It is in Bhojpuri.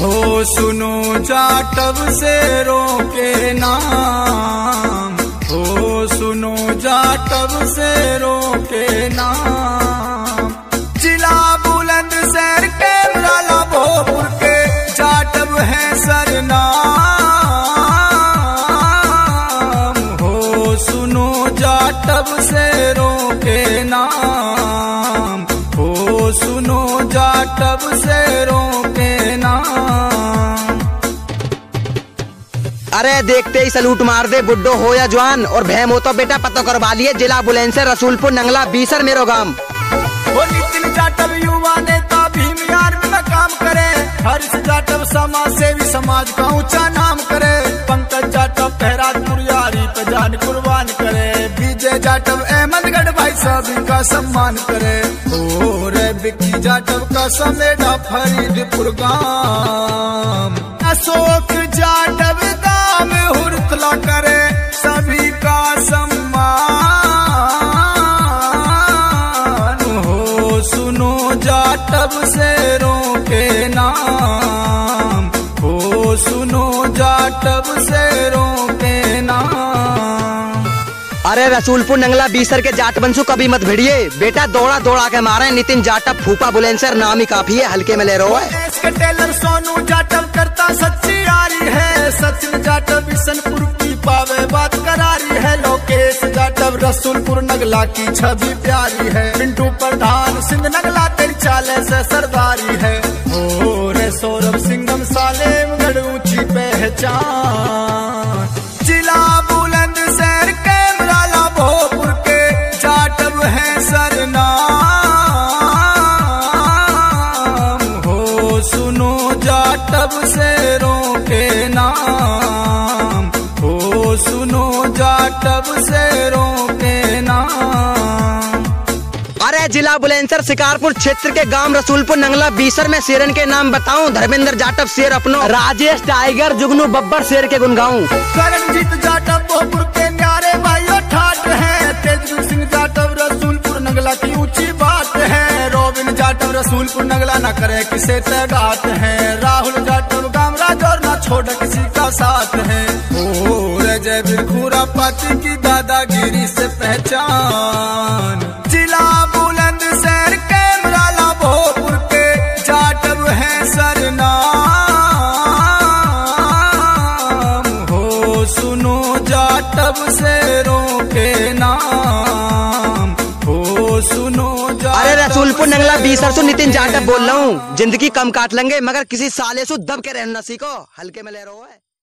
हो सुनो जाटव शेरों के नाम, हो सुनो जाटव शेरों के नाम। जिला बुलंदशहर के मराला भोपुर के जाटव है सरनाम। हो सुनो जाटव शेरों के नाम, हो सुनो जाटव शेरों के नाम। अरे देखते ही सलूट मार दे बुड्ढो हो या जवान, और भैम हो तो बेटा पतो करवा लिए। जिला बुलंदशहर, रसूलपुर, नंगला, बीसर मेरो गांव। वो नितिन जाटव युवा नेता भीम आर्मी में काम करे। हरीश जाटव समाज सेवी, समाज का ऊंचा नाम करे। पंकज जाटव पहराजपुर यारी पे जान कुर्बान करे। विजय जाटव अहमदगढ़ भाई सभी का सम्मान करे। और विक्की जाटव का समेटा फरीदपुर गांव। अशोक जाटव दाम हुरतला करे, सभी का सम्मान। हो सुनो जाटव शेरों के नाम, हो सुनो जाटव शेरों के नाम। अरे रसूलपुर, नंगला, बीसर के जाट बंसु कभी मत भिड़िए बेटा, दौड़ा दौड़ा के मारे। नितिन जाटव फूफा बुलंदशहर नाम ही काफी है, हल्के में ले रहो है। इसके टेलर सोनू जाटव करता सच्ची यारी है। सचिन जाटव बिशनपुर की पावे बात करारी है। लोकेश जाटव रसूलपुर नगला की छवि प्यारी है। पिंटू प्रधान सिंह नगला तेरी चाले से सरदारी है। और सौरभ सिंघम सालेमगढ़ ऊंची पहचान। जिला बुलंदशहर के मराला भोपुर के जाटव है सरनाम। हो सुनो जाटव शेरों के नाम, हो सुनो जाटव शेरों के नाम। अरे जिला बुलंदशहर शिकारपुर क्षेत्र के गांव रसूलपुर, नंगला, बीसर में शेरन के नाम बताऊं। धर्मेंद्र जाटव शेर अपनो, राजेश टाइगर, जुगनू बब्बर शेर के गुन गाऊं। करणजीत जाटव भोपुर के न्यारे भाइयों ठाट है। तेजवीर सिंह जाटव रसूलपुर नगला की ऊंची बात है। रोबिन जाटव रसूलपुर नगला न करे किसे तगात है। राहुल जाटव गामराज और न छोड़ किसी का साथ है। और जयवीर खुरा पाती की दादागिरी से पहचान। जिला बुलंदशहर के मराला भोपुर के जाटव है सरनाम। हो सुनो जाटव शेरों के नाम, हो सुनो जाटव। अरे रसूलपुर, नंगला, बीसर से नितिन जाटव बोल रहा हूँ। जिंदगी कम काट लेंगे मगर किसी साले से दब के रहना सीखो, हल्के में ले रहो है।